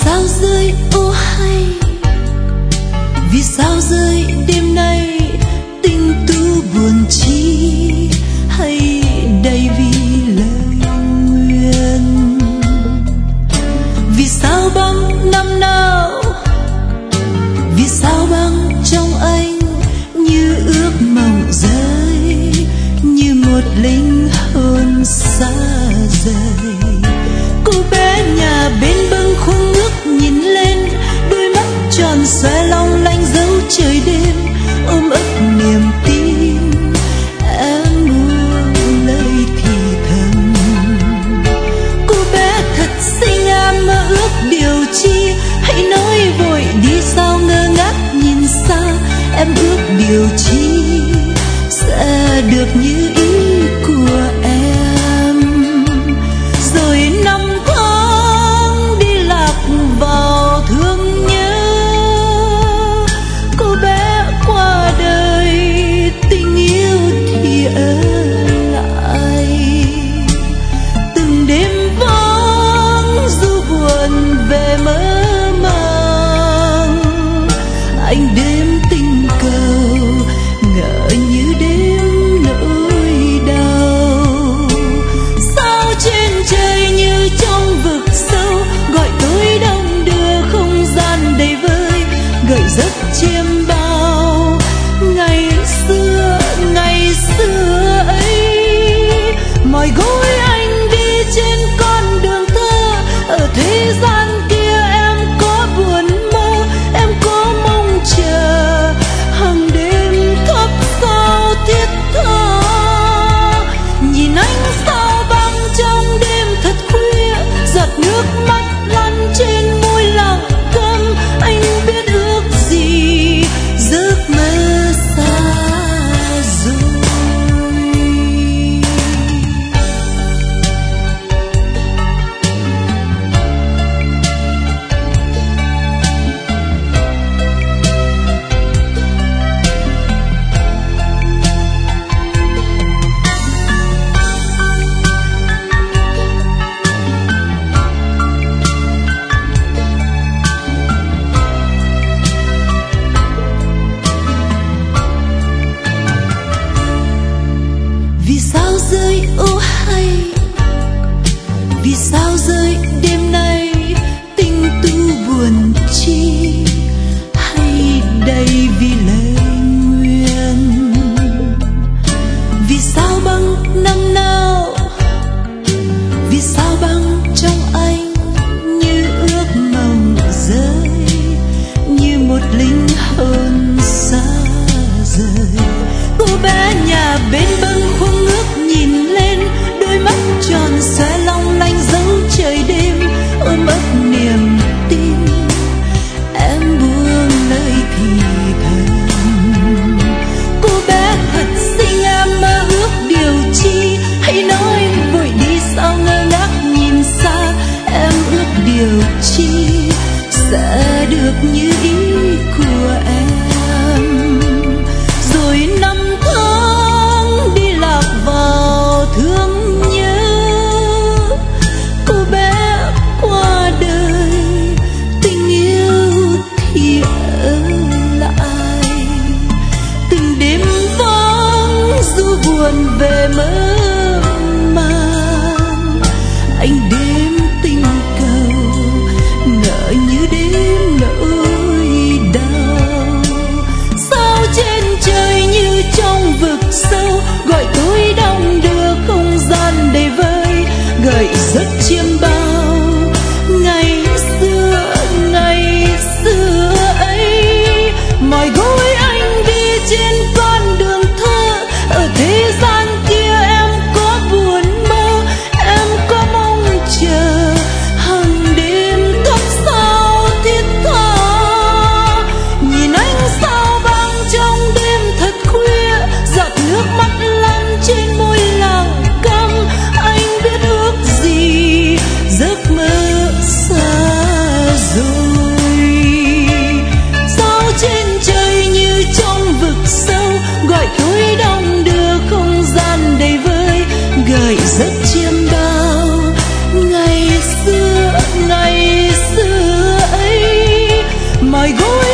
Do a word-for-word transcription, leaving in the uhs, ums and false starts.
sao rơi ô hay, vì sao rơi đêm nay tình tu buồn chi, hay đầy vì lời nguyện. Vì sao băng năm nào, vì sao băng trong anh như ước mộng rơi, như một linh hồn xa rời. Cô bé nhà bên bâng khuâng ngước nhìn lên, đôi mắt tròn xoe long lanh dấu trời đêm, ôm ấp niềm tin em buông lời thì thầm. Cô bé thật xinh em mơ ước điều chi, hãy nói vội đi sao ngơ ngác nhìn xa. Em ước điều chi sẽ được như ý của em. Rồi năm tháng đi lạc vào thương nhớ, cô bé qua đời tình yêu thì ở lại. Từng đêm vắng du buồn về mơ màng, anh đêm tình cầu ngỡ như đêm nỗi đau. Sao trên trời như trong vực sâu, gọi tôi đông đưa không gian đầy vơi, gợi giấc chiêm bao ngày xưa ngày xưa ấy. Mỏi gối anh đi trên con đường thơ, ở thế gian kia em có buồn mơ, em có mong chờ hàng đêm thắp sao thiết tha. Nhìn anh sao băng trong đêm thật khuya, giọt nước mắt lăn trên môi lặng câm. Anh biết ước gì giấc mơ xa rồi. Vì sao rơi ô hay, vì sao rơi đêm nay tình tu buồn chi, hay đầy vì lời nguyện. Vì sao băng năm nào, vì sao băng trong anh như ước mộng rơi, như một linh hồn xa rời. Cô bé nhà bên bâng khuâng ngước nhìn lên, đôi mắt tròn xoe long lanh dấu trời đêm, ôm ấp niềm tin em buông lời thì thầm. Cô bé thật xinh em mơ ước điều chi, hãy nói vội đi sao ngơ ngác nhìn xa. Em ước điều chi sẽ được như ý của em. Rồi năm tháng đi lạc vào thương nhớ, cô bé qua đời tình yêu thì ở lại. Từng đêm vắng du buồn về mơ màng, anh đêm tình cầu ngỡ như đêm nỗi mỏi gối